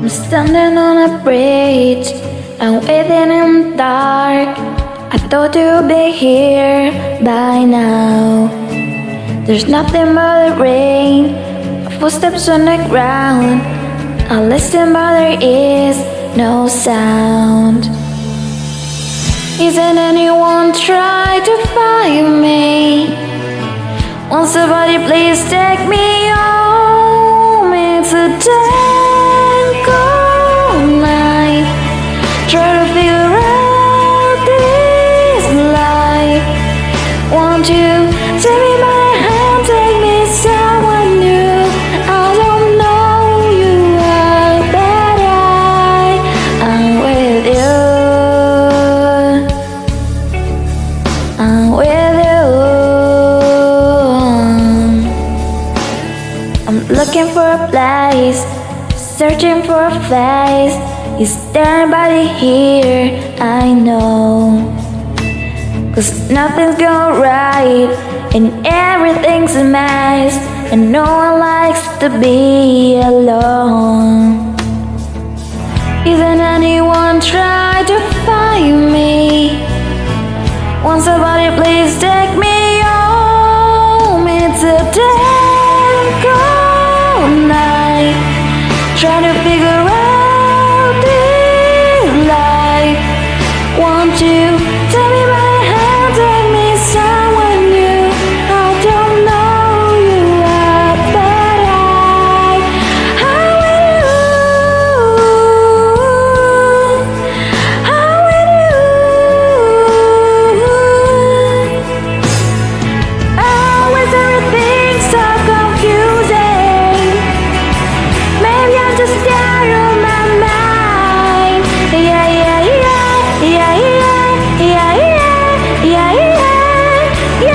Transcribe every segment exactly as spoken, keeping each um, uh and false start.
I'm standing on a bridge, I'm waiting in the dark. I thought you'd be here by now. There's nothing but the rain, footsteps on the ground. I listen but there is no sound. Isn't anyone trying to find me? Won't somebody please take me home? It's a damn cold night. Try to figure out this life. Won't you take me by the hand, take me somewhere new? I don't know you well, but I am with you. I'm with you. I'm looking for a place, searching for a face. Is there anybody here I know? Cause nothing's going right and everything's a mess, and no one likes to be alone. Isn't anyone trying to find me? Won't somebody please take me home? It's a damn cold night. Trying to figure out this life. Won't you take me by the hand, take me somewhere new? I don't know you well, but I, I'm with you. I'm with you. Always everything's so confusing. Maybe I'm just out of my mind. Yeah, yeah, yeah, yeah, yeah, yeah, yeah, yeah, yeah,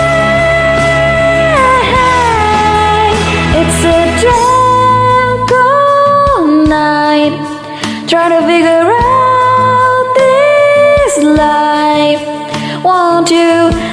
yeah. It's a damn cold night. Trying to figure out this life. Won't you